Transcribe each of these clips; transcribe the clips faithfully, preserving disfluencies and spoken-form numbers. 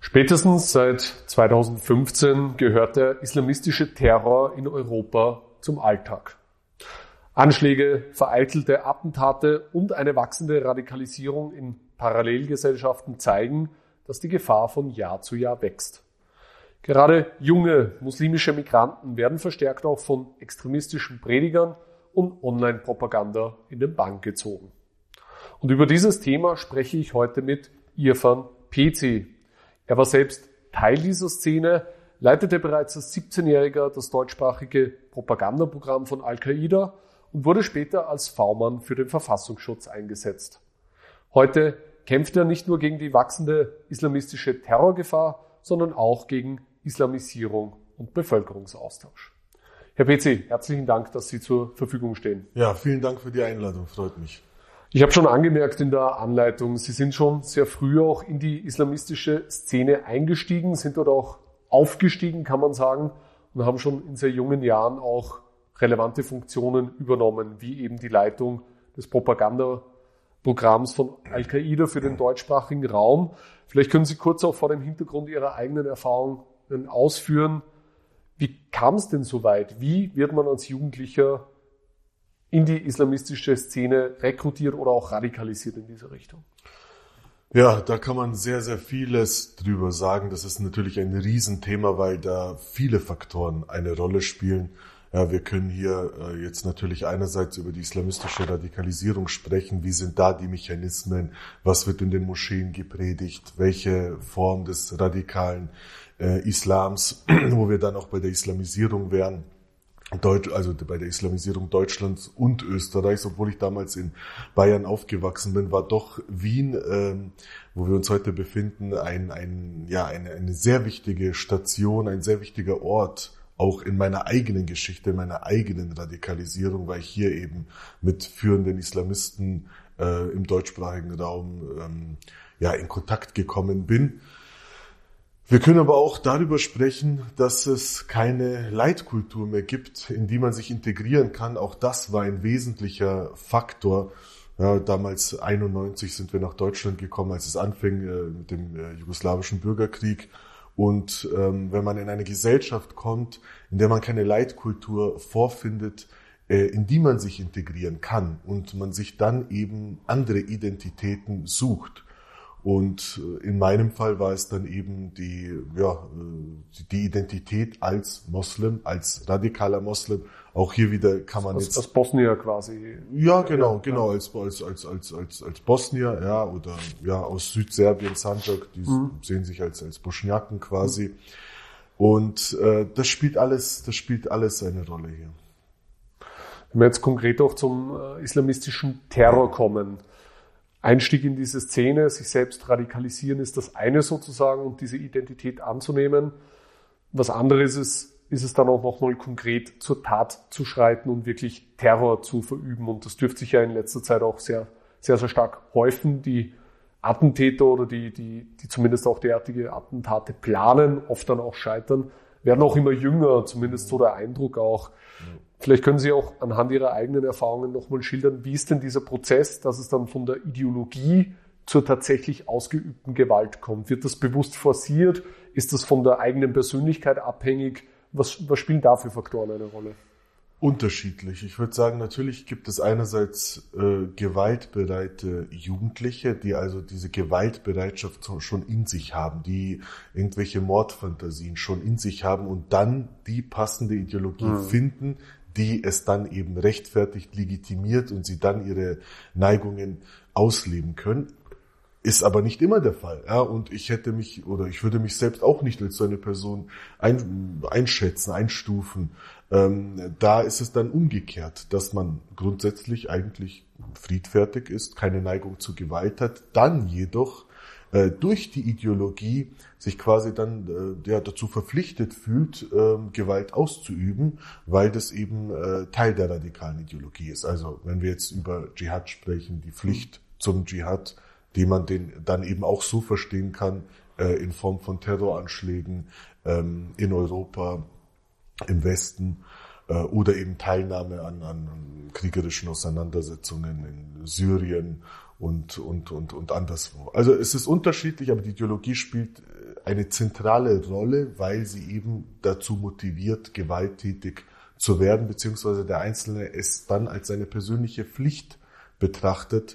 Spätestens seit zweitausendfünfzehn gehört der islamistische Terror in Europa zum Alltag. Anschläge, vereitelte Attentate und eine wachsende Radikalisierung in Parallelgesellschaften zeigen, dass die Gefahr von Jahr zu Jahr wächst. Gerade junge muslimische Migranten werden verstärkt auch von extremistischen Predigern und Online-Propaganda in den Bann gezogen. Und über dieses Thema spreche ich heute mit Irfan Pezi. Er war selbst Teil dieser Szene, leitete bereits als siebzehnjähriger das deutschsprachige Propagandaprogramm von Al-Qaida und wurde später als V-Mann für den Verfassungsschutz eingesetzt. Heute kämpft er nicht nur gegen die wachsende islamistische Terrorgefahr, sondern auch gegen Islamisierung und Bevölkerungsaustausch. Herr Pezi, herzlichen Dank, dass Sie zur Verfügung stehen. Ja, vielen Dank für die Einladung, freut mich. Ich habe schon angemerkt in der Anleitung, Sie sind schon sehr früh auch in die islamistische Szene eingestiegen, sind dort auch aufgestiegen, kann man sagen, und haben schon in sehr jungen Jahren auch relevante Funktionen übernommen, wie eben die Leitung des Propagandaprogramms von Al-Qaida für den deutschsprachigen Raum. Vielleicht können Sie kurz auch vor dem Hintergrund Ihrer eigenen Erfahrungen ausführen, wie kam es denn so weit? Wie wird man als Jugendlicher in die islamistische Szene rekrutiert oder auch radikalisiert in diese Richtung? Ja, da kann man sehr, sehr vieles drüber sagen. Das ist natürlich ein Riesenthema, weil da viele Faktoren eine Rolle spielen. Ja, wir können hier äh, jetzt natürlich einerseits über die islamistische Radikalisierung sprechen. Wie sind da die Mechanismen? Was wird in den Moscheen gepredigt? Welche Form des radikalen äh, Islams, wo wir dann auch bei der Islamisierung wären? Deutsch, also bei der Islamisierung Deutschlands und Österreichs, obwohl ich damals in Bayern aufgewachsen bin, war doch Wien, ähm, wo wir uns heute befinden, ein, ein, ja, eine, eine sehr wichtige Station, ein sehr wichtiger Ort, auch in meiner eigenen Geschichte, in meiner eigenen Radikalisierung, weil ich hier eben mit führenden Islamisten äh, im deutschsprachigen Raum ähm, ja in Kontakt gekommen bin. Wir können aber auch darüber sprechen, dass es keine Leitkultur mehr gibt, in die man sich integrieren kann. Auch das war ein wesentlicher Faktor. Ja, damals einundneunzig sind wir nach Deutschland gekommen, als es anfing äh, mit dem äh, jugoslawischen Bürgerkrieg. Und ähm, wenn man in eine Gesellschaft kommt, in der man keine Leitkultur vorfindet, äh, in die man sich integrieren kann und man sich dann eben andere Identitäten sucht. Und in meinem Fall war es dann eben die, ja, die Identität als Moslem, als radikaler Moslem. Auch hier wieder kann man als, jetzt... Als Bosnier quasi. Ja, genau, genau, als, als, als, als, als, als Bosnier, ja, oder, ja, aus Südserbien, Sandžak, die mhm. sehen sich als, als Bošnjaken quasi. Mhm. Und, äh, das spielt alles, das spielt alles eine Rolle hier. Wenn wir jetzt konkret auch zum äh, islamistischen Terror kommen, Einstieg in diese Szene, sich selbst radikalisieren ist das eine sozusagen und diese Identität anzunehmen. Was anderes ist, ist es dann auch nochmal konkret zur Tat zu schreiten und wirklich Terror zu verüben. Und das dürfte sich ja in letzter Zeit auch sehr, sehr, sehr stark häufen. Die Attentäter oder die, die, die zumindest auch derartige Attentate planen, oft dann auch scheitern, werden auch immer jünger, zumindest so der Eindruck auch. Vielleicht können Sie auch anhand Ihrer eigenen Erfahrungen nochmal schildern, wie ist denn dieser Prozess, dass es dann von der Ideologie zur tatsächlich ausgeübten Gewalt kommt? Wird das bewusst forciert? Ist das von der eigenen Persönlichkeit abhängig? Was, was spielen da für Faktoren eine Rolle? Unterschiedlich. Ich würde sagen, natürlich gibt es einerseits äh, gewaltbereite Jugendliche, die also diese Gewaltbereitschaft schon in sich haben, die irgendwelche Mordfantasien schon in sich haben und dann die passende Ideologie mhm. finden, die es dann eben rechtfertigt, legitimiert und sie dann ihre Neigungen ausleben können. Ist aber nicht immer der Fall. Ja, und ich hätte mich oder ich würde mich selbst auch nicht als so eine Person ein, einschätzen, einstufen. Ähm, da ist es dann umgekehrt, dass man grundsätzlich eigentlich friedfertig ist, keine Neigung zu Gewalt hat, dann jedoch äh, durch die Ideologie sich quasi dann äh, ja, dazu verpflichtet fühlt, äh, Gewalt auszuüben, weil das eben äh, Teil der radikalen Ideologie ist. Also wenn wir jetzt über Dschihad sprechen, die Pflicht zum Dschihad, die man den dann eben auch so verstehen kann, äh, in Form von Terroranschlägen ähm, in Europa, im Westen äh, oder eben Teilnahme an, an kriegerischen Auseinandersetzungen in Syrien und, und, und, und anderswo. Also es ist unterschiedlich, aber die Ideologie spielt eine zentrale Rolle, weil sie eben dazu motiviert, gewalttätig zu werden, beziehungsweise der Einzelne es dann als seine persönliche Pflicht betrachtet.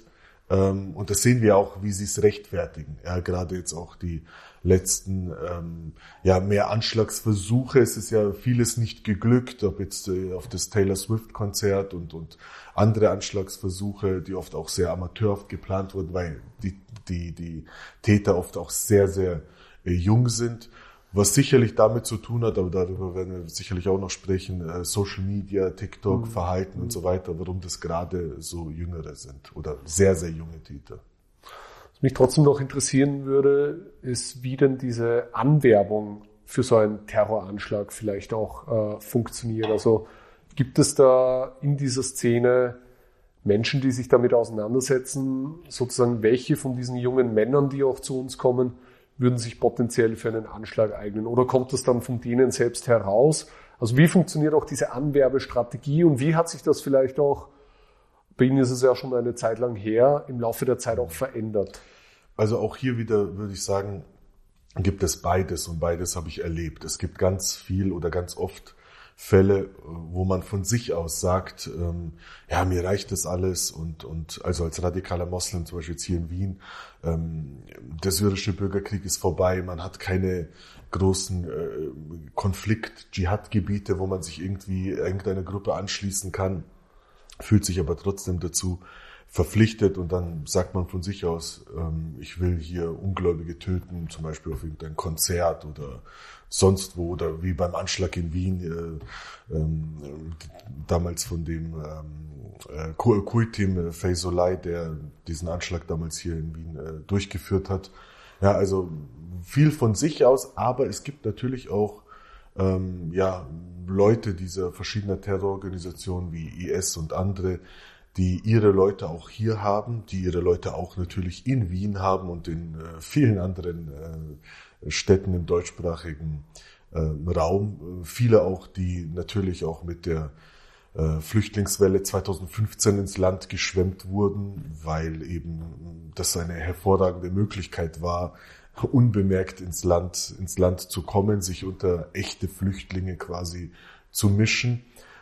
Und das sehen wir auch, wie sie es rechtfertigen. Ja, gerade jetzt auch die letzten ähm, ja mehr Anschlagsversuche. Es ist ja vieles nicht geglückt, ob jetzt äh, auf das Taylor Swift Konzert und und andere Anschlagsversuche, die oft auch sehr amateurhaft geplant wurden, weil die die die Täter oft auch sehr sehr äh, jung sind. Was sicherlich damit zu tun hat, aber darüber werden wir sicherlich auch noch sprechen, äh, Social Media, TikTok, mhm. Verhalten und so weiter, warum das gerade so Jüngere sind oder sehr, sehr junge Täter. Was mich trotzdem noch interessieren würde, ist, wie denn diese Anwerbung für so einen Terroranschlag vielleicht auch äh, funktioniert. Also gibt es da in dieser Szene Menschen, die sich damit auseinandersetzen, sozusagen welche von diesen jungen Männern, die auch zu uns kommen, würden sich potenziell für einen Anschlag eignen? Oder kommt das dann von denen selbst heraus? Also wie funktioniert auch diese Anwerbestrategie und wie hat sich das vielleicht auch, bei Ihnen ist es ja schon eine Zeit lang her, im Laufe der Zeit auch verändert? Also auch hier wieder würde ich sagen, gibt es beides und beides habe ich erlebt. Es gibt ganz viel oder ganz oft Fälle, wo man von sich aus sagt, ähm, ja, mir reicht das alles und und also als radikaler Moslem, zum Beispiel jetzt hier in Wien, ähm, der syrische Bürgerkrieg ist vorbei, man hat keine großen äh, Konflikt-Dschihad-Gebiete, wo man sich irgendwie irgendeiner Gruppe anschließen kann, fühlt sich aber trotzdem dazu verpflichtet und dann sagt man von sich aus, ähm, ich will hier Ungläubige töten, zum Beispiel auf irgendein Konzert oder sonst wo oder wie beim Anschlag in Wien, äh, ähm, damals von dem ähm, äh, Kultim Feyzolai, der diesen Anschlag damals hier in Wien äh, durchgeführt hat. Ja, also viel von sich aus, aber es gibt natürlich auch ähm, ja Leute dieser verschiedener Terrororganisationen wie I S und andere, die ihre Leute auch hier haben, die ihre Leute auch natürlich in Wien haben und in äh, vielen anderen äh, Städten im deutschsprachigen äh, Raum. Viele auch, die natürlich auch mit der äh, Flüchtlingswelle zweitausendfünfzehn ins Land geschwemmt wurden, weil eben das eine hervorragende Möglichkeit war, unbemerkt ins Land, ins Land zu kommen, sich unter echte Flüchtlinge quasi zu mischen.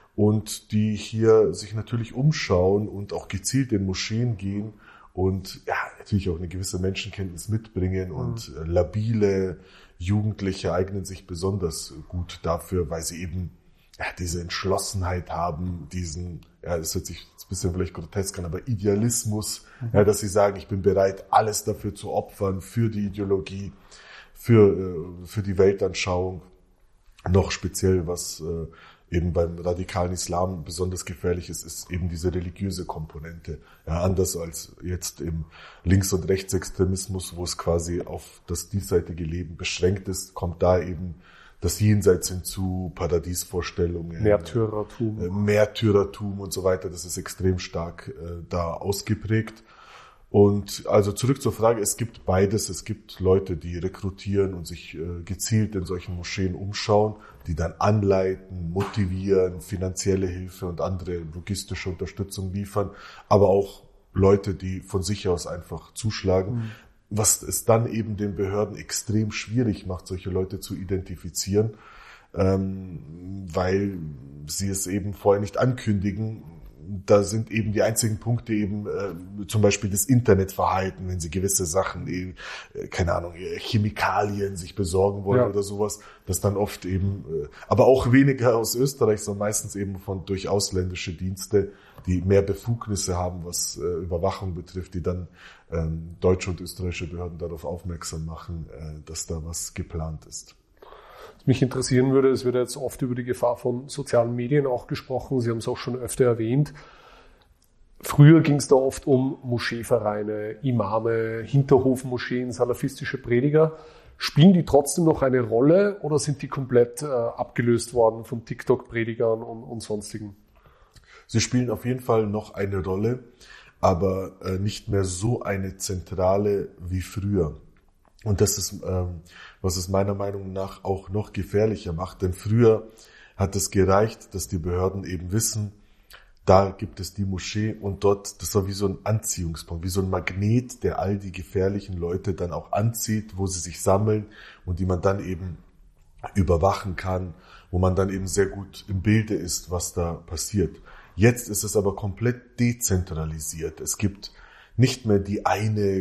Und die hier sich natürlich umschauen und auch gezielt in Moscheen gehen und ja natürlich auch eine gewisse Menschenkenntnis mitbringen mhm. und äh, labile Jugendliche eignen sich besonders gut dafür, weil sie eben ja, diese Entschlossenheit haben, diesen, ja, das hört sich ein bisschen vielleicht grotesk an, aber Idealismus, mhm. ja, dass sie sagen, ich bin bereit, alles dafür zu opfern, für die Ideologie, für, äh, für die Weltanschauung, noch speziell was äh, eben beim radikalen Islam besonders gefährlich ist, ist eben diese religiöse Komponente. Ja, anders als jetzt im Links- und Rechtsextremismus, wo es quasi auf das diesseitige Leben beschränkt ist, kommt da eben das Jenseits hinzu, Paradiesvorstellungen, Märtyrertum, äh, Märtyrertum und so weiter. Das ist extrem stark äh, da ausgeprägt. Und also zurück zur Frage, es gibt beides. Es gibt Leute, die rekrutieren und sich äh, gezielt in solchen Moscheen umschauen, die dann anleiten, motivieren, finanzielle Hilfe und andere logistische Unterstützung liefern, aber auch Leute, die von sich aus einfach zuschlagen, mhm. was es dann eben den Behörden extrem schwierig macht, solche Leute zu identifizieren, ähm, weil sie es eben vorher nicht ankündigen. Da sind eben die einzigen Punkte eben äh, zum Beispiel das Internetverhalten, wenn sie gewisse Sachen, äh, keine Ahnung, Chemikalien sich besorgen wollen ja. oder sowas, das dann oft eben, äh, aber auch weniger aus Österreich, sondern meistens eben von durch ausländische Dienste, die mehr Befugnisse haben, was äh, Überwachung betrifft, die dann ähm, deutsche und österreichische Behörden darauf aufmerksam machen, äh, dass da was geplant ist. Was mich interessieren würde, es wird jetzt oft über die Gefahr von sozialen Medien auch gesprochen. Sie haben es auch schon öfter erwähnt. Früher ging es da oft um Moscheevereine, Imame, Hinterhofmoscheen, salafistische Prediger. Spielen die trotzdem noch eine Rolle oder sind die komplett äh, abgelöst worden von TikTok-Predigern und, und sonstigen? Sie spielen auf jeden Fall noch eine Rolle, aber äh, nicht mehr so eine zentrale wie früher. Und das ist, ähm, was es meiner Meinung nach auch noch gefährlicher macht. Denn früher hat es gereicht, dass die Behörden eben wissen, Da gibt es die Moschee und dort, das war wie so ein Anziehungspunkt, wie so ein Magnet, der all die gefährlichen Leute dann auch anzieht, wo sie sich sammeln und die man dann eben überwachen kann, wo man dann eben sehr gut im Bilde ist, was da passiert. Jetzt ist es aber komplett dezentralisiert. Es gibt nicht mehr die eine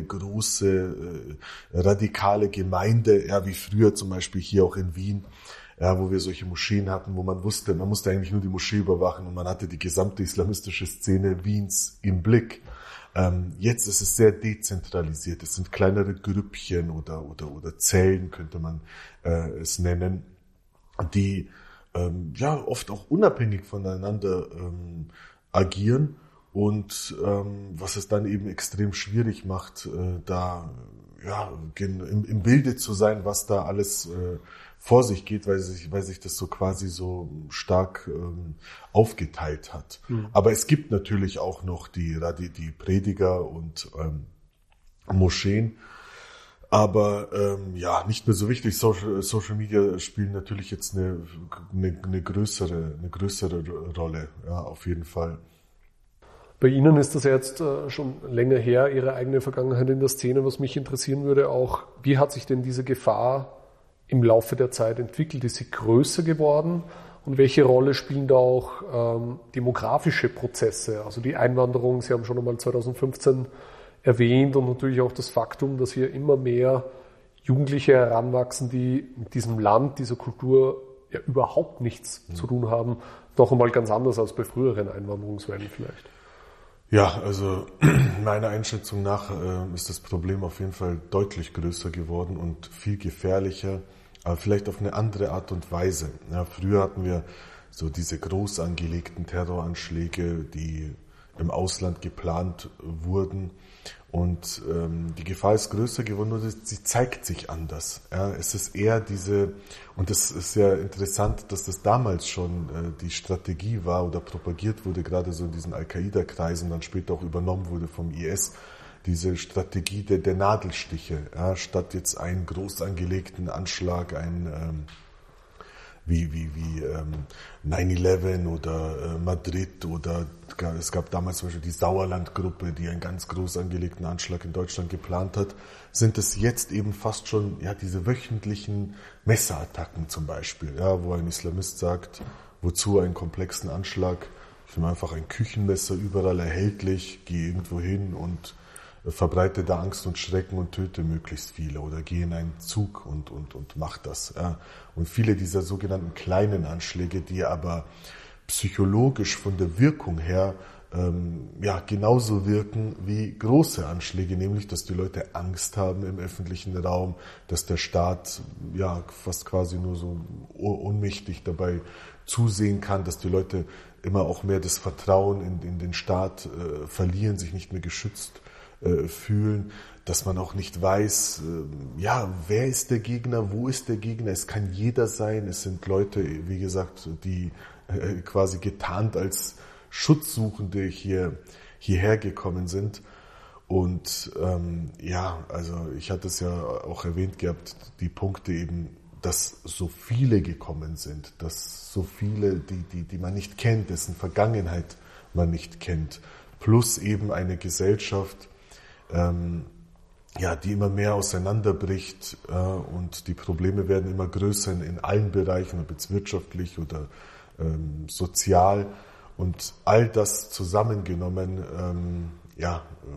große äh, radikale Gemeinde, ja, wie früher zum Beispiel hier auch in Wien, ja, wo wir solche Moscheen hatten, wo man wusste, man musste eigentlich nur die Moschee überwachen und man hatte die gesamte islamistische Szene Wiens im Blick. Ähm, jetzt ist es sehr dezentralisiert. Es sind kleinere Grüppchen oder oder oder Zellen, könnte man äh, es nennen, die ähm, ja oft auch unabhängig voneinander ähm, agieren. Und ähm, was es dann eben extrem schwierig macht, äh, da ja im, im Bilde zu sein, was da alles äh, vor sich geht, weil sich, weil sich das so quasi so stark ähm, aufgeteilt hat. Mhm. Aber es gibt natürlich auch noch die, die, die Prediger und ähm, Moscheen. Aber ähm, ja, nicht mehr so wichtig. Social, Social Media spielen natürlich jetzt eine, eine, eine größere, eine größere Rolle, ja, auf jeden Fall. Bei Ihnen ist das ja jetzt äh, schon länger her, Ihre eigene Vergangenheit in der Szene. Was mich interessieren würde auch, wie hat sich denn diese Gefahr im Laufe der Zeit entwickelt? Ist sie größer geworden? Und welche Rolle spielen da auch ähm, demografische Prozesse? Also die Einwanderung, Sie haben schon einmal zwanzig fünfzehn erwähnt und natürlich auch das Faktum, dass hier immer mehr Jugendliche heranwachsen, die mit diesem Land, dieser Kultur ja überhaupt nichts mhm. zu tun haben. Noch einmal ganz anders als bei früheren Einwanderungswellen vielleicht. Ja, also meiner Einschätzung nach äh, ist das Problem auf jeden Fall deutlich größer geworden und viel gefährlicher, aber vielleicht auf eine andere Art und Weise. Ja, früher hatten wir so diese groß angelegten Terroranschläge, die im Ausland geplant wurden. Und ähm, die Gefahr ist größer geworden, nur sie zeigt sich anders. Ja, es ist eher diese, und das ist ja interessant, dass das damals schon äh, die Strategie war oder propagiert wurde, gerade so in diesen Al-Qaida-Kreisen, dann später auch übernommen wurde vom I S, diese Strategie der, der Nadelstiche. Ja, statt jetzt einen groß angelegten Anschlag, einen ähm, wie wie wie ähm, neun elf oder äh, Madrid oder es gab damals zum Beispiel die Sauerland-Gruppe, die einen ganz groß angelegten Anschlag in Deutschland geplant hat, sind es jetzt eben fast schon ja diese wöchentlichen Messerattacken zum Beispiel, ja, wo ein Islamist sagt, wozu einen komplexen Anschlag? Ich nehme einfach ein Küchenmesser, überall erhältlich, gehe irgendwo hin und verbreite da Angst und Schrecken und töte möglichst viele oder gehe in einen Zug und und und mach das. Ja. Und viele dieser sogenannten kleinen Anschläge, die aber psychologisch von der Wirkung her ähm, ja genauso wirken wie große Anschläge, nämlich dass die Leute Angst haben im öffentlichen Raum, dass der Staat ja fast quasi nur so ohnmächtig dabei zusehen kann, dass die Leute immer auch mehr das Vertrauen in, in den Staat äh, verlieren, sich nicht mehr geschützt fühlen, dass man auch nicht weiß, ja, wer ist der Gegner, wo ist der Gegner, es kann jeder sein, es sind Leute, wie gesagt, die quasi getarnt als Schutzsuchende hier, hierher gekommen sind und ähm, ja, also ich hatte es ja auch erwähnt gehabt, die Punkte eben, dass so viele gekommen sind, dass so viele, die, die, die man nicht kennt, dessen Vergangenheit man nicht kennt, plus eben eine Gesellschaft, Ähm, ja, die immer mehr auseinanderbricht äh, und die Probleme werden immer größer in, in allen Bereichen, ob jetzt wirtschaftlich oder ähm, sozial und all das zusammengenommen, ähm, ja,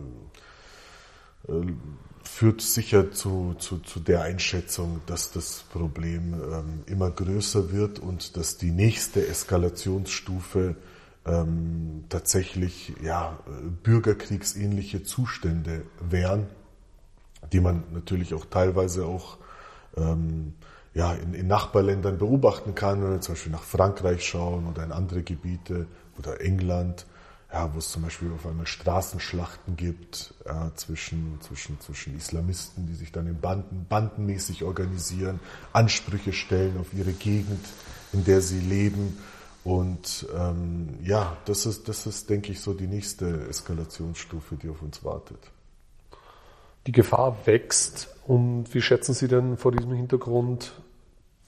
äh, führt sicher zu, zu, zu der Einschätzung, dass das Problem ähm, immer größer wird und dass die nächste Eskalationsstufe Ähm, tatsächlich ja bürgerkriegsähnliche Zustände wären, die man natürlich auch teilweise auch ähm, ja in, in Nachbarländern beobachten kann, wenn wir zum Beispiel nach Frankreich schauen oder in andere Gebiete oder England, ja, wo es zum Beispiel auf einmal Straßenschlachten gibt ja, zwischen zwischen zwischen Islamisten, die sich dann in Banden bandenmäßig organisieren, Ansprüche stellen auf ihre Gegend, in der sie leben. Und ähm, ja, das ist, das ist, denke ich, so die nächste Eskalationsstufe, die auf uns wartet. Die Gefahr wächst. Und wie schätzen Sie denn vor diesem Hintergrund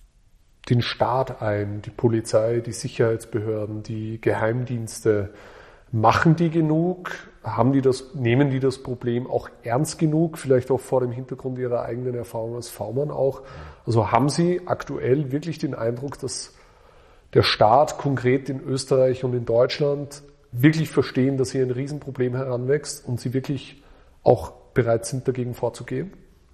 den Staat ein, die Polizei, die Sicherheitsbehörden, die Geheimdienste? Machen die genug? Haben die das, nehmen die das Problem auch ernst genug? Vielleicht auch vor dem Hintergrund ihrer eigenen Erfahrung als V-Mann auch. Also haben Sie aktuell wirklich den Eindruck, dass der Staat konkret in Österreich und in Deutschland wirklich verstehen, dass hier ein Riesenproblem heranwächst und Sie wirklich auch bereit sind, dagegen vorzugehen?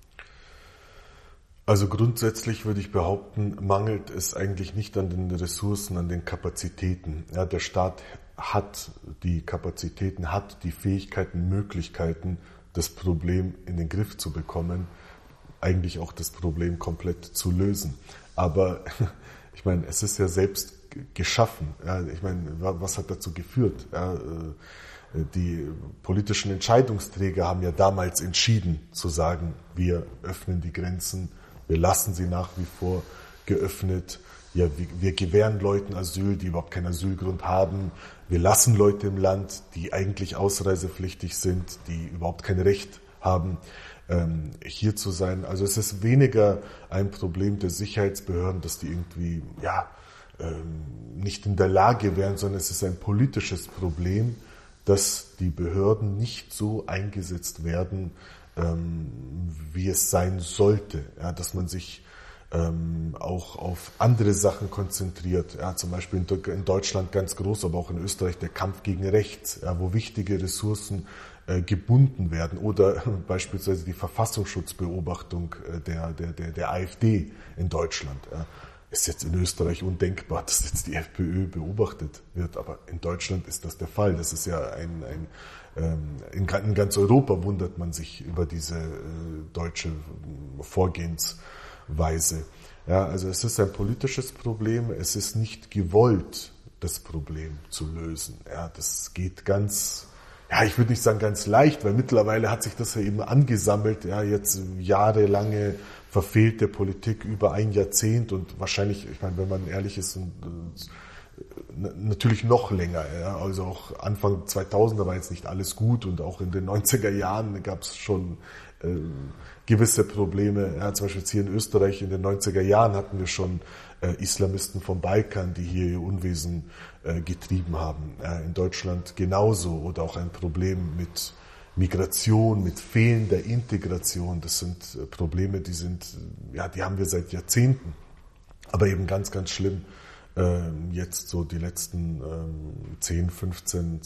Also grundsätzlich würde ich behaupten, mangelt es eigentlich nicht an den Ressourcen, an den Kapazitäten. Ja, der Staat hat die Kapazitäten, hat die Fähigkeiten, Möglichkeiten, das Problem in den Griff zu bekommen, eigentlich auch das Problem komplett zu lösen. Aber ich meine, es ist ja selbst geschaffen. Ja, ich meine, was hat dazu geführt? Ja, die politischen Entscheidungsträger haben ja damals entschieden zu sagen, wir öffnen die Grenzen, wir lassen sie nach wie vor geöffnet. Ja, wir, wir gewähren Leuten Asyl, die überhaupt keinen Asylgrund haben. Wir lassen Leute im Land, die eigentlich ausreisepflichtig sind, die überhaupt kein Recht haben, ähm, hier zu sein. Also es ist weniger ein Problem der Sicherheitsbehörden, dass die irgendwie ja ähm, nicht in der Lage wären, sondern es ist ein politisches Problem, dass die Behörden nicht so eingesetzt werden, ähm, wie es sein sollte. Ja, dass man sich ähm, auch auf andere Sachen konzentriert. Ja, zum Beispiel in, in Deutschland ganz groß, aber auch in Österreich der Kampf gegen Rechts, ja, wo wichtige Ressourcen äh, gebunden werden. Oder beispielsweise die Verfassungsschutzbeobachtung äh, der, der, der, der AfD in Deutschland. Ja. Ist jetzt in Österreich undenkbar, dass jetzt die FPÖ beobachtet wird, aber in Deutschland ist das der Fall. Das ist ja ein, ein ähm, in ganz Europa wundert man sich über diese äh, deutsche Vorgehensweise. Ja, also es ist ein politisches Problem, es ist nicht gewollt, das Problem zu lösen. Ja, das geht ganz, ja, ich würde nicht sagen ganz leicht, weil mittlerweile hat sich das ja eben angesammelt, ja, jetzt jahrelange verfehlte Politik über ein Jahrzehnt und wahrscheinlich, ich meine, wenn man ehrlich ist, natürlich noch länger. Ja. Also auch Anfang zweitausender war jetzt nicht alles gut und auch in den neunziger Jahren gab es schon äh, gewisse Probleme. Ja, zum Beispiel jetzt hier in Österreich in den neunziger Jahren hatten wir schon äh, Islamisten vom Balkan, die hier ihr Unwesen äh, getrieben haben. Ja, in Deutschland genauso oder auch ein Problem mit Migration, mit fehlender Integration, das sind Probleme, die sind, ja, die haben wir seit Jahrzehnten, aber eben ganz, ganz schlimm ähm, jetzt so die letzten ähm, zehn, fünfzehn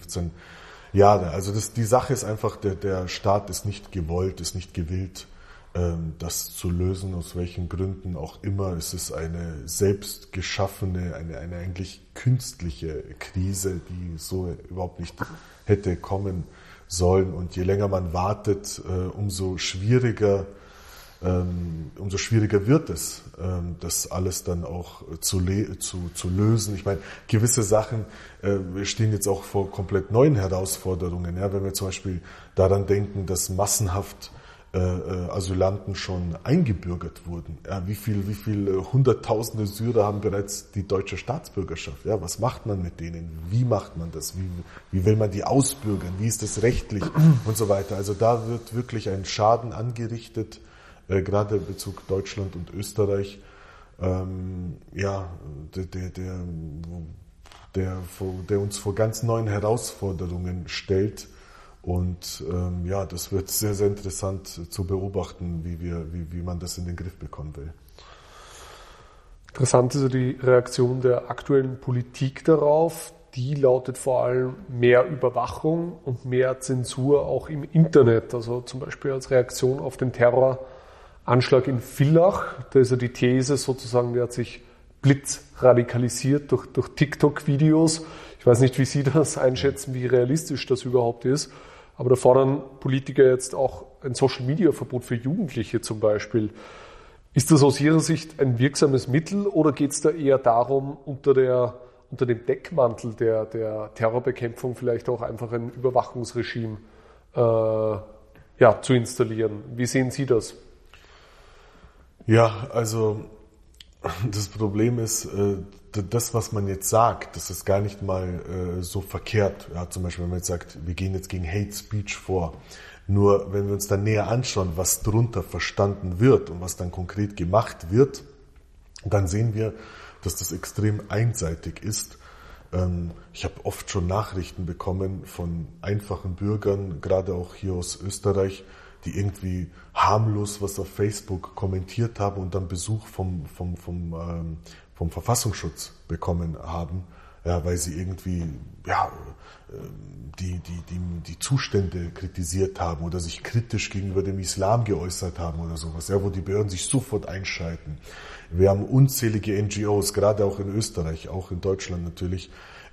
Jahre. Also das, die Sache ist einfach, der, der Staat ist nicht gewollt, ist nicht gewillt, ähm, das zu lösen, aus welchen Gründen auch immer. Es ist eine selbst geschaffene, eine, eine eigentlich künstliche Krise, die so überhaupt nicht hätte kommen sollen. Und je länger man wartet, äh, umso schwieriger, ähm, umso schwieriger wird es, ähm, das alles dann auch zu, le- zu, zu lösen. Ich meine, gewisse Sachen äh, wir stehen jetzt auch vor komplett neuen Herausforderungen. Ja, wenn wir zum Beispiel daran denken, dass massenhaft äh, Asylanten schon eingebürgert wurden. Ja, wie viel, wie viel Hunderttausende Syrer haben bereits die deutsche Staatsbürgerschaft? Ja, was macht man mit denen? Wie macht man das? Wie, wie will man die ausbürgern? Wie ist das rechtlich? Und so weiter. Also da wird wirklich ein Schaden angerichtet, äh, gerade in Bezug Deutschland und Österreich. Ähm, ja, der, der, der, der, der uns vor ganz neuen Herausforderungen stellt. Und ähm, ja, das wird sehr, sehr interessant zu beobachten, wie wir, wie, wie man das in den Griff bekommen will. Interessant ist ja die Reaktion der aktuellen Politik darauf. Die lautet vor allem mehr Überwachung und mehr Zensur auch im Internet. Also zum Beispiel als Reaktion auf den Terroranschlag in Villach. Da ist ja die These sozusagen, der hat sich blitzradikalisiert durch, durch TikTok-Videos. Ich weiß nicht, wie Sie das einschätzen, wie realistisch das überhaupt ist. Aber da fordern Politiker jetzt auch ein Social-Media-Verbot für Jugendliche zum Beispiel. Ist das aus Ihrer Sicht ein wirksames Mittel oder geht es da eher darum, unter, der, unter dem Deckmantel der, der Terrorbekämpfung vielleicht auch einfach ein Überwachungsregime äh, ja, zu installieren? Wie sehen Sie das? Ja, also das Problem ist, das, was man jetzt sagt, das ist gar nicht mal so verkehrt. Ja, zum Beispiel, wenn man jetzt sagt, wir gehen jetzt gegen Hate Speech vor. Nur wenn wir uns dann näher anschauen, was darunter verstanden wird und was dann konkret gemacht wird, dann sehen wir, dass das extrem einseitig ist. Ähm, ich habe oft schon Nachrichten bekommen von einfachen Bürgern, gerade auch hier aus Österreich, die irgendwie harmlos was auf Facebook kommentiert haben und dann Besuch vom, vom, vom, ähm, vom Verfassungsschutz bekommen haben, ja, weil sie irgendwie ja, die, die, die, die Zustände kritisiert haben oder sich kritisch gegenüber dem Islam geäußert haben oder sowas, ja, wo die Behörden sich sofort einschalten. Wir haben unzählige N G Os, gerade auch in Österreich, auch in Deutschland natürlich,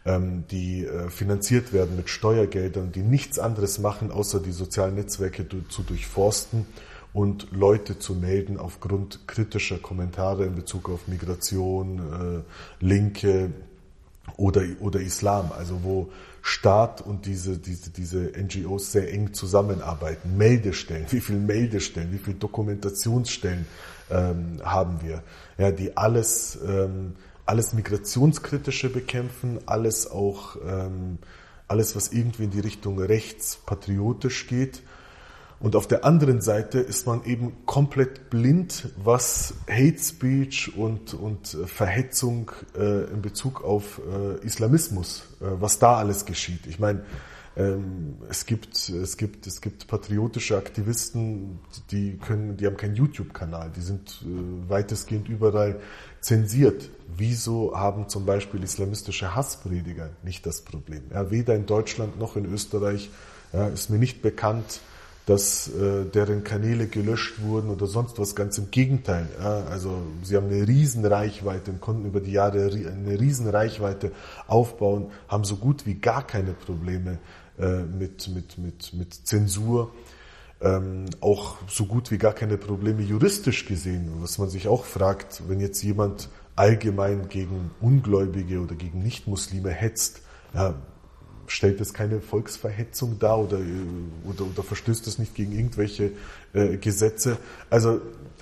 die finanziert werden mit Steuergeldern, die nichts anderes machen, außer die sozialen Netzwerke zu durchforsten und Leute zu melden aufgrund kritischer Kommentare in Bezug auf Migration, Linke oder, oder Islam, also wo Staat und diese, diese, diese N G Os sehr eng zusammenarbeiten. Meldestellen, wie viele Meldestellen, wie viele Dokumentationsstellen ähm, haben wir, ja, die alles, ähm, alles Migrationskritische bekämpfen, alles auch, ähm, alles, was irgendwie in die Richtung rechtspatriotisch geht. Und auf der anderen Seite ist man eben komplett blind, was Hate Speech und, und Verhetzung äh, in Bezug auf äh, Islamismus, äh, was da alles geschieht. Ich meine, ähm, es gibt, es gibt, es gibt patriotische Aktivisten, die können, die haben keinen YouTube-Kanal, die sind äh, weitestgehend überall zensiert. Wieso haben zum Beispiel islamistische Hassprediger nicht das Problem? Ja, weder in Deutschland noch in Österreich ja, ist mir nicht bekannt, dass äh, deren Kanäle gelöscht wurden oder sonst was, ganz im Gegenteil. Ja, also sie haben eine riesen Reichweite und konnten über die Jahre eine riesen Reichweite aufbauen, haben so gut wie gar keine Probleme äh, mit, mit, mit, mit Zensur, ähm, auch so gut wie gar keine Probleme juristisch gesehen. Was man sich auch fragt, wenn jetzt jemand allgemein gegen Ungläubige oder gegen Nichtmuslime hetzt, ja, stellt das keine Volksverhetzung dar oder, oder, oder verstößt das nicht gegen irgendwelche äh, Gesetze? Also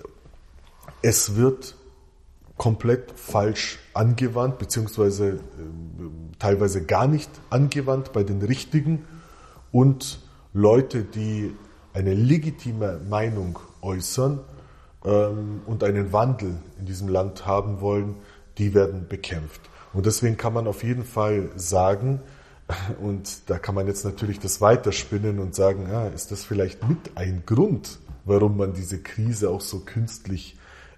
es wird komplett falsch angewandt, beziehungsweise äh, teilweise gar nicht angewandt bei den Richtigen, und Leute, die eine legitime Meinung äußern ähm, und einen Wandel in diesem Land haben wollen, die werden bekämpft. Und deswegen kann man auf jeden Fall sagen, und da kann man jetzt natürlich das weiterspinnen und sagen, ja, ist das vielleicht mit ein Grund, warum man diese Krise auch so künstlich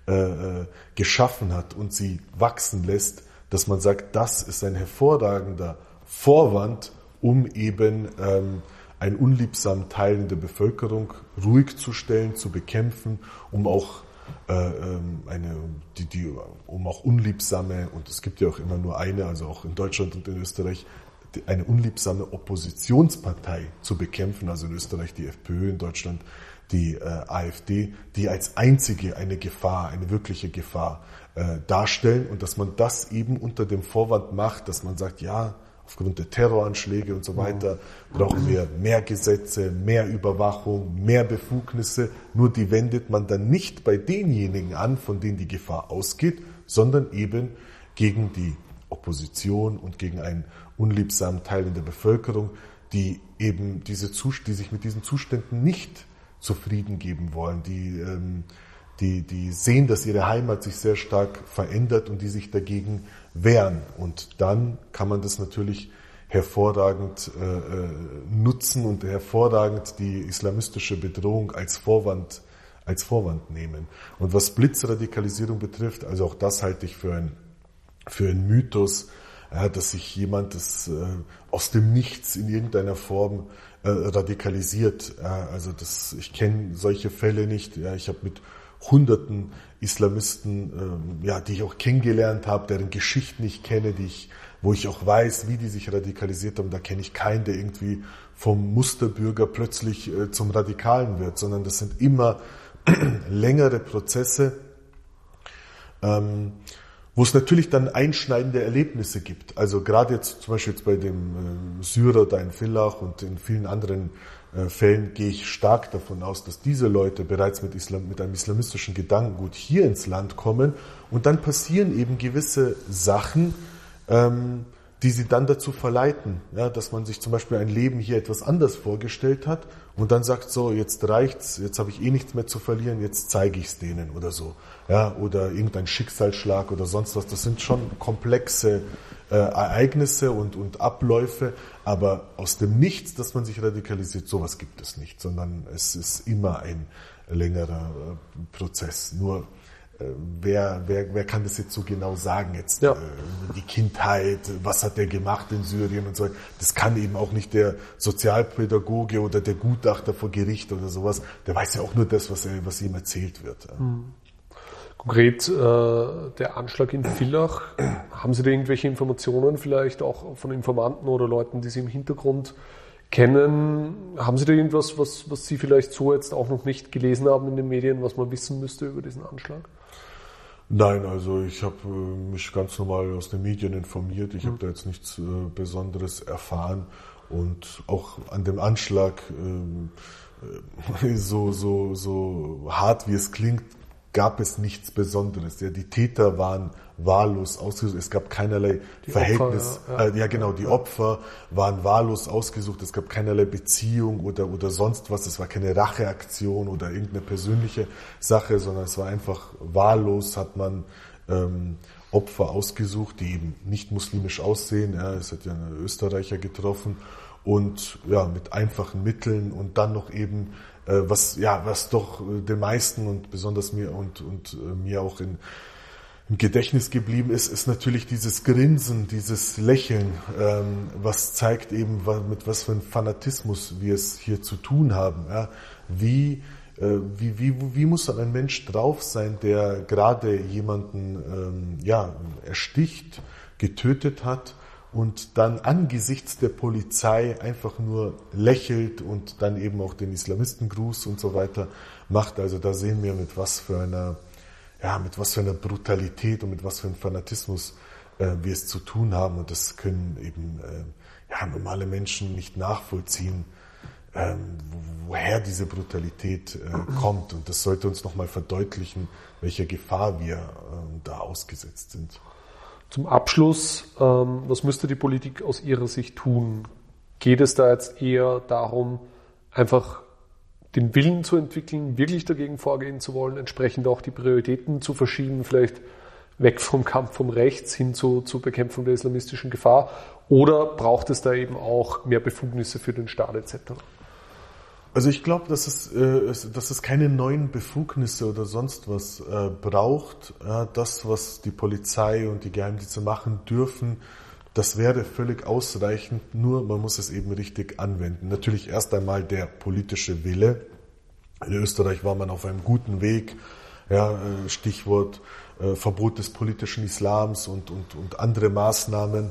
äh, geschaffen hat und sie wachsen lässt, dass man sagt, das ist ein hervorragender Vorwand, um eben ähm, einen unliebsamen Teil in der Bevölkerung ruhig zu stellen, zu bekämpfen, um auch äh, eine, die, die, um auch unliebsame, und es gibt ja auch immer nur eine, also auch in Deutschland und in Österreich, eine unliebsame Oppositionspartei zu bekämpfen, also in Österreich die FPÖ, in Deutschland die äh, AfD, die als einzige eine Gefahr, eine wirkliche Gefahr äh, darstellen, und dass man das eben unter dem Vorwand macht, dass man sagt, ja, aufgrund der Terroranschläge und so weiter brauchen wir mehr Gesetze, mehr Überwachung, mehr Befugnisse, nur die wendet man dann nicht bei denjenigen an, von denen die Gefahr ausgeht, sondern eben gegen die Opposition und gegen einen unliebsamen Teil in der Bevölkerung, die eben diese Zust- die sich mit diesen Zuständen nicht zufrieden geben wollen, die, ähm, die, die sehen, dass ihre Heimat sich sehr stark verändert und die sich dagegen wehren. Und dann kann man das natürlich hervorragend äh, nutzen und hervorragend die islamistische Bedrohung als Vorwand, als Vorwand nehmen. Und was Blitzradikalisierung betrifft, also auch das halte ich für ein für einen Mythos, ja, dass sich jemand das äh, aus dem Nichts in irgendeiner Form äh, radikalisiert. Ja, also das, ich kenne solche Fälle nicht. Ja, ich habe mit hunderten Islamisten, ähm, ja, die ich auch kennengelernt habe, deren Geschichten ich kenne, die ich, wo ich auch weiß, wie die sich radikalisiert haben. Da kenne ich keinen, der irgendwie vom Musterbürger plötzlich äh, zum Radikalen wird, sondern das sind immer längere Prozesse, ähm, wo es natürlich dann einschneidende Erlebnisse gibt. Also gerade jetzt zum Beispiel jetzt bei dem äh, Syrer da in Villach und in vielen anderen äh, Fällen gehe ich stark davon aus, dass diese Leute bereits mit, Islam, mit einem islamistischen Gedankengut hier ins Land kommen, und dann passieren eben gewisse Sachen, ähm, die sie dann dazu verleiten, ja, dass man sich zum Beispiel ein Leben hier etwas anders vorgestellt hat und dann sagt, so, jetzt reicht's, jetzt habe ich eh nichts mehr zu verlieren, jetzt zeige ich's denen oder so. Ja, oder irgendein Schicksalsschlag oder sonst was. Das sind schon komplexe äh, Ereignisse und, und Abläufe, aber aus dem Nichts, dass man sich radikalisiert, sowas gibt es nicht, sondern es ist immer ein längerer äh, Prozess. Nur Wer, wer, wer kann das jetzt so genau sagen? Jetzt ja. äh, die Kindheit, was hat der gemacht in Syrien und so. Das kann eben auch nicht der Sozialpädagoge oder der Gutachter vor Gericht oder sowas. Der weiß ja auch nur das, was, er, was ihm erzählt wird. Ja. Konkret äh, der Anschlag in Villach. Haben Sie da irgendwelche Informationen vielleicht auch von Informanten oder Leuten, die Sie im Hintergrund kennen? Haben Sie da irgendwas, was, was Sie vielleicht so jetzt auch noch nicht gelesen haben in den Medien, was man wissen müsste über diesen Anschlag? Nein, also ich habe äh, mich ganz normal aus den Medien informiert. Ich mhm. habe da jetzt nichts äh, Besonderes erfahren und auch an dem Anschlag, äh, so so so hart wie es klingt, gab es nichts Besonderes. Ja, die Täter waren wahllos ausgesucht. Es gab keinerlei die Verhältnis. Opfer, ja, ja. Äh, ja, genau. Die ja. Opfer waren wahllos ausgesucht. Es gab keinerlei Beziehung oder oder sonst was. Es war keine Racheaktion oder irgendeine persönliche Sache, sondern es war einfach wahllos. Hat man ähm, Opfer ausgesucht, die eben nicht muslimisch aussehen. Ja, es hat ja einen Österreicher getroffen und ja mit einfachen Mitteln und dann noch eben was ja was doch den meisten und besonders mir und und äh, mir auch in, im Gedächtnis geblieben ist, ist natürlich dieses Grinsen, dieses Lächeln, ähm, was zeigt eben, mit was für einem Fanatismus wir es hier zu tun haben. Ja? Wie, äh, wie wie wie muss dann ein Mensch drauf sein, der gerade jemanden ähm, ja ersticht, getötet hat? Und dann angesichts der Polizei einfach nur lächelt und dann eben auch den Islamistengruß und so weiter macht. Also da sehen wir, mit was für einer, ja, mit was für einer Brutalität und mit was für einem Fanatismus äh, wir es zu tun haben. Und das können eben äh, ja, normale Menschen nicht nachvollziehen, ähm, woher diese Brutalität äh, kommt. Und das sollte uns nochmal verdeutlichen, welcher Gefahr wir äh, da ausgesetzt sind. Zum Abschluss, ähm, was müsste die Politik aus Ihrer Sicht tun? Geht es da jetzt eher darum, einfach den Willen zu entwickeln, wirklich dagegen vorgehen zu wollen, entsprechend auch die Prioritäten zu verschieben, vielleicht weg vom Kampf vom Rechts hin zu, zur Bekämpfung der islamistischen Gefahr? Oder braucht es da eben auch mehr Befugnisse für den Staat et cetera? Also ich glaube, dass es, äh, dass es keine neuen Befugnisse oder sonst was äh, braucht. Äh, das, was die Polizei und die Geheimdienste machen dürfen, das wäre völlig ausreichend. Nur man muss es eben richtig anwenden. Natürlich erst einmal der politische Wille. In Österreich war man auf einem guten Weg. Ja, äh, Stichwort äh, Verbot des politischen Islams und und und andere Maßnahmen.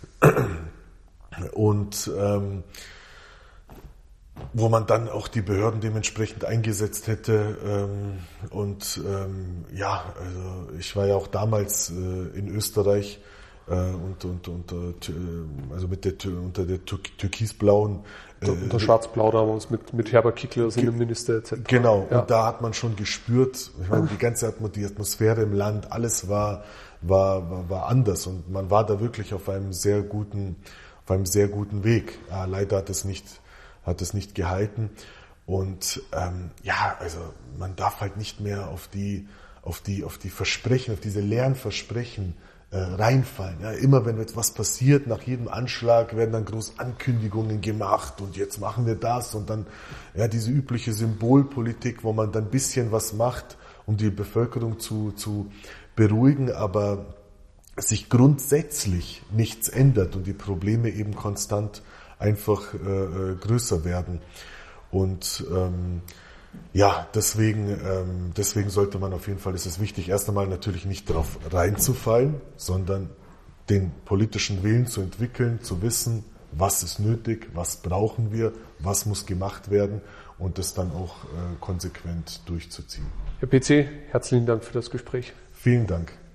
Und ähm, wo man dann auch die Behörden dementsprechend eingesetzt hätte. Ähm, und ähm, ja, also ich war ja auch damals äh, in Österreich äh, und und und äh, also mit der unter der Tür- türkisblauen äh, unter Schwarz-Blau damals mit mit Herbert Kickl als Innenminister et cetera. Genau. Ja. Und da hat man schon gespürt, ich meine, die ganze Atmosphäre, die Atmosphäre im Land, alles war war war, war anders und man war da wirklich auf einem sehr guten auf einem sehr guten Weg. Ja, leider hat es nicht hat es nicht gehalten und ähm, ja, also man darf halt nicht mehr auf die auf die auf die Versprechen, auf diese leeren Versprechen äh, reinfallen. Ja, immer wenn etwas passiert, nach jedem Anschlag werden dann groß Ankündigungen gemacht und jetzt machen wir das und dann ja diese übliche Symbolpolitik, wo man dann ein bisschen was macht, um die Bevölkerung zu zu beruhigen, aber sich grundsätzlich nichts ändert und die Probleme eben konstant einfach äh, größer werden. Und ähm, ja, deswegen, ähm, deswegen sollte man auf jeden Fall, ist es wichtig, erst einmal natürlich nicht darauf reinzufallen, sondern den politischen Willen zu entwickeln, zu wissen, was ist nötig, was brauchen wir, was muss gemacht werden und das dann auch äh, konsequent durchzuziehen. Herr P C, herzlichen Dank für das Gespräch. Vielen Dank.